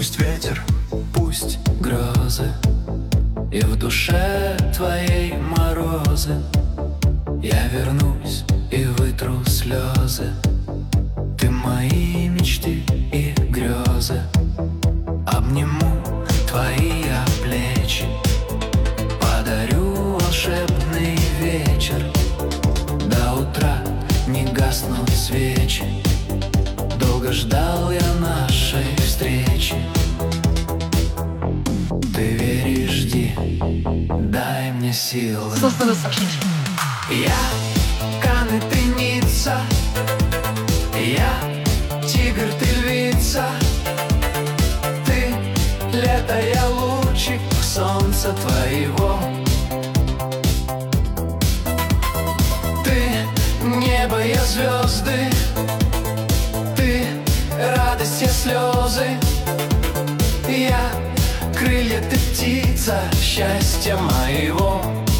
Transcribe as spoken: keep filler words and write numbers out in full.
Пусть ветер, пусть грозы, и в душе твоей морозы. Я вернусь и вытру слезы. Ты мои мечты и грезы. Обниму твои я плечи, подарю волшебный вечер. До утра не гаснут свечи. Долго ждал я нашей встречи. Ты веришь, жди, дай мне силы. Я Кан и ты Ницца, я тигр, ты львица. Ты лето, я лучик солнца твоего. Ты небо, я звезды. Ты радость, я слезы. Я крылья, ты птица счастья моего.